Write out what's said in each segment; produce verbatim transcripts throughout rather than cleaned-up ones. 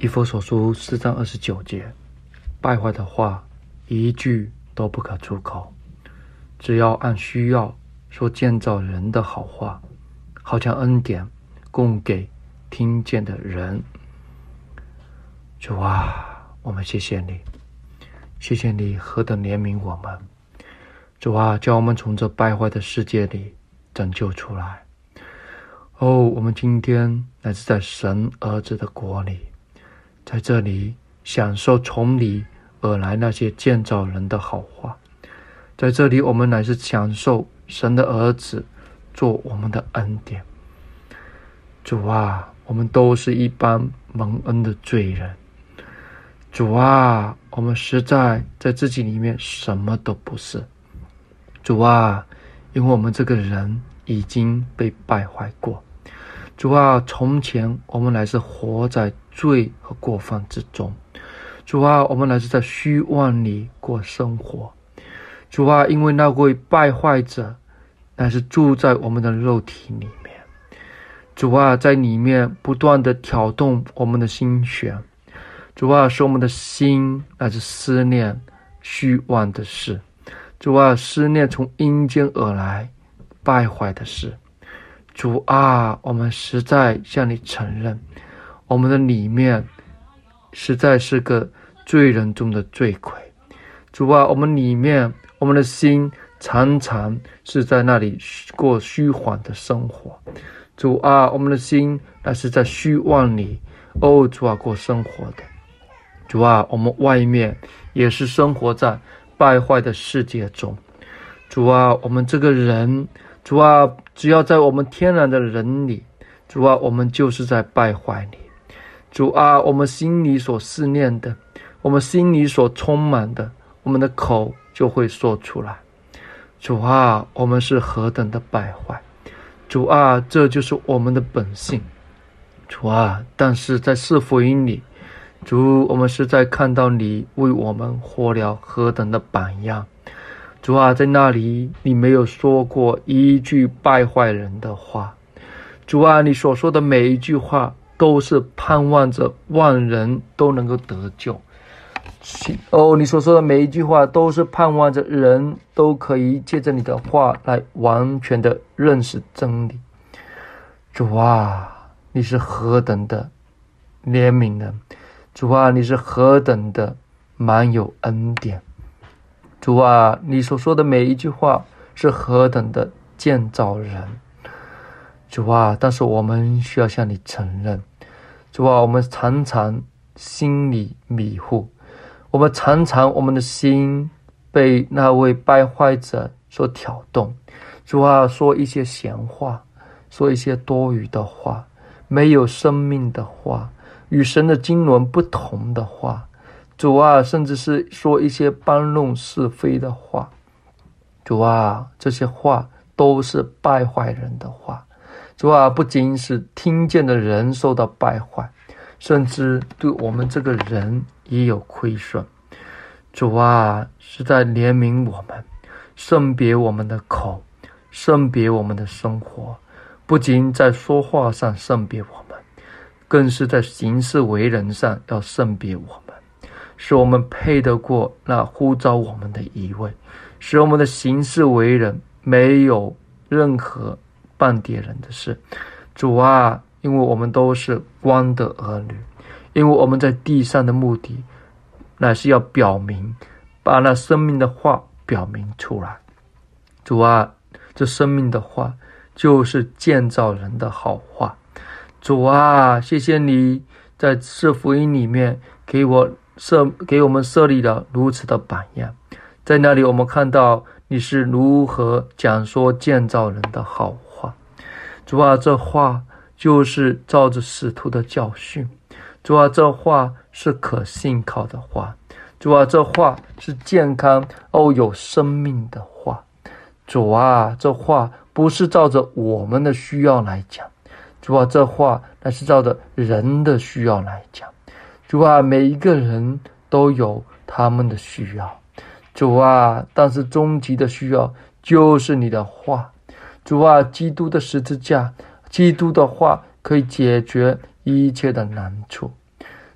以弗所书四章二十九节，败坏的话一句都不可出口，只要按需要说建造人的好话，好将恩典供给听见的人。主啊，我们谢谢你，谢谢你何等怜悯我们。主啊，叫我们从这败坏的世界里拯救出来。哦，我们今天乃是在神儿子的国里，在这里享受从你而来那些建造人的好话，在这里我们乃是享受神的儿子做我们的恩典。主啊，我们都是一般蒙恩的罪人。主啊，我们实在在自己里面什么都不是。主啊，因为我们这个人已经被败坏过。主啊，从前我们乃是活在罪和过犯之中。主啊，我们乃是在虚妄里过生活。主啊，因为那位败坏者乃是住在我们的肉体里面。主啊，在里面不断的挑动我们的心弦。主啊，使我们的心乃是思念虚妄的事。主啊，思念从阴间而来败坏的事。主啊，我们实在向你承认，我们的里面实在是个罪人中的罪魁。主啊，我们里面我们的心常常是在那里过虚幻的生活。主啊，我们的心乃是在虚妄里哦，主啊，过生活的。主啊，我们外面也是生活在败坏的世界中。主啊，我们这个人，主啊，只要在我们天然的人里，主啊，我们就是在败坏里。主啊，我们心里所思念的，我们心里所充满的，我们的口就会说出来。主啊，我们是何等的败坏。主啊，这就是我们的本性。主啊，但是在四福音里，主，我们是在看到你为我们活了何等的榜样。主啊，在那里你没有说过一句败坏人的话。主啊，你所说的每一句话都是盼望着万人都能够得救。哦，你所说的每一句话都是盼望着人都可以借着你的话来完全的认识真理。主啊，你是何等的怜悯人。主啊，你是何等的满有恩典。主啊，你所说的每一句话是何等的建造人。主啊，但是我们需要向你承认，主啊，我们常常心里迷糊，我们常常我们的心被那位败坏者所挑动。主啊，说一些闲话，说一些多余的话，没有生命的话，与神的经纶不同的话。主啊，甚至是说一些搬弄是非的话。主啊，这些话都是败坏人的话。主啊，不仅是听见的人受到败坏，甚至对我们这个人也有亏损。主啊，是在怜悯我们，圣别我们的口，圣别我们的生活，不仅在说话上圣别我们，更是在行事为人上要圣别我们，使我们配得过那呼召我们的一位，使我们的行事为人没有任何半点人的事。主啊，因为我们都是光的儿女，因为我们在地上的目的乃是要表明，把那生命的话表明出来。主啊，这生命的话就是建造人的好话。主啊，谢谢你在四福音里面给我设给我们设立了如此的榜样。在那里我们看到你是如何讲说建造人的好话。主啊，这话就是照着使徒的教训。主啊，这话是可信靠的话。主啊，这话是健康哦有生命的话。主啊，这话不是照着我们的需要来讲。主啊，这话乃是照着人的需要来讲。主啊，每一个人都有他们的需要。主啊，但是终极的需要就是你的话。主啊，基督的十字架，基督的话可以解决一切的难处。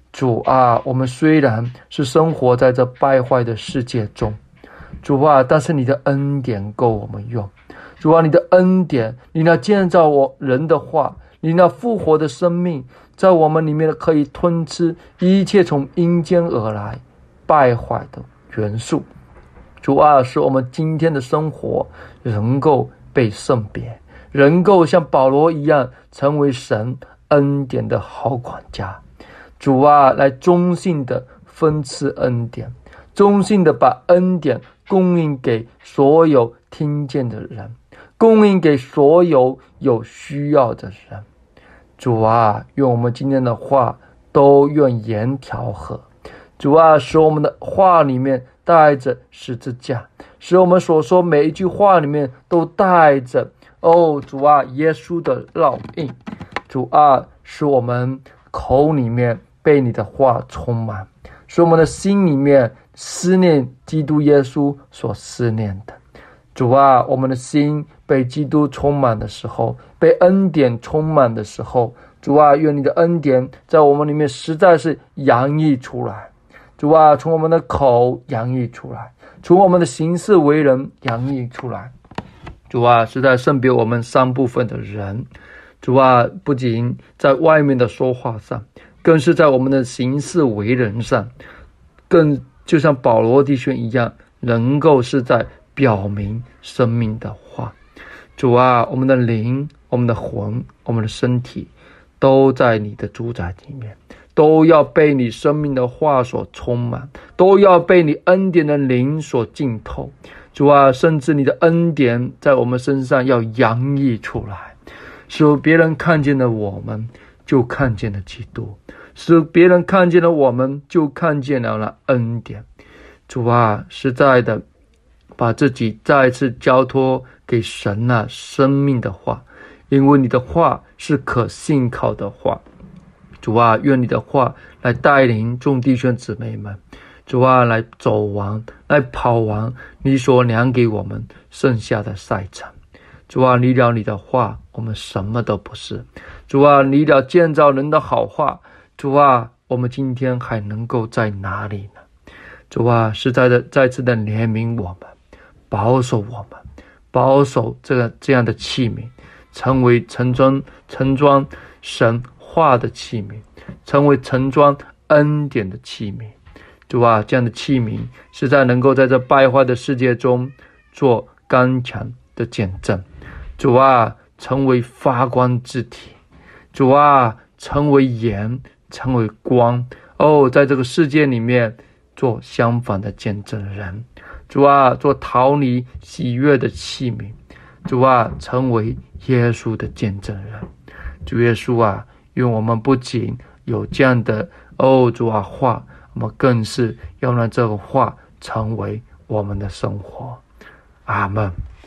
主啊，我们虽然是生活在这败坏的世界中，主啊，但是你的恩典够我们用。主啊，你的恩典，你那建造我人的话，你那复活的生命，在我们里面可以吞吃一切从阴间而来败坏的元素。主啊，使我们今天的生活能够被圣别，能够像保罗一样成为神恩典的好管家。主啊，来忠信的分赐恩典，忠信的把恩典供应给所有听见的人，供应给所有有需要的人。主啊，愿我们今天的话都愿言调和。主啊，使我们的话里面带着十字架，使我们所说每一句话里面都带着哦，主啊，耶稣的烙印。主啊，使我们口里面被你的话充满，使我们的心里面思念基督耶稣所思念的。主啊，我们的心被基督充满的时候，被恩典充满的时候，主啊，愿你的恩典在我们里面实在是洋溢出来。主啊，从我们的口洋溢出来，从我们的行事为人洋溢出来。主啊，是在圣别我们三部分的人。主啊，不仅在外面的说话上，更是在我们的行事为人上，更就像保罗弟兄一样，能够是在表明生命的话。主啊，我们的灵，我们的魂，我们的身体都在你的主宰里面，都要被你生命的话所充满，都要被你恩典的灵所浸透。主啊，甚至你的恩典在我们身上要洋溢出来，使别人看见了我们就看见了基督，使别人看见了我们就看见了那恩典。主啊，实在的把自己再一次交托给神那生命的话，因为你的话是可信靠的话。主啊，愿你的话来带领众弟兄姊妹们，主啊，来走完，来跑完你所量给我们剩下的赛程。主啊，离了你的话，我们什么都不是。主啊，离了建造人的好话，主啊，我们今天还能够在哪里呢？主啊，实在的再次的怜悯我们，保守我们，保守这个这样的器皿，成为盛装盛装神话的器皿，成为盛装恩典的器皿。主啊，这样的器皿实在能够在这败坏的世界中做刚强的见证。主啊，成为发光之体。主啊，成为盐，成为光。哦，在这个世界里面做相反的见证人。主啊，做讨你喜悦的器皿。主啊，成为耶稣的见证人。主耶稣啊，愿我们不仅有这样的哦，主啊话，我们更是要让这个话成为我们的生活。阿们。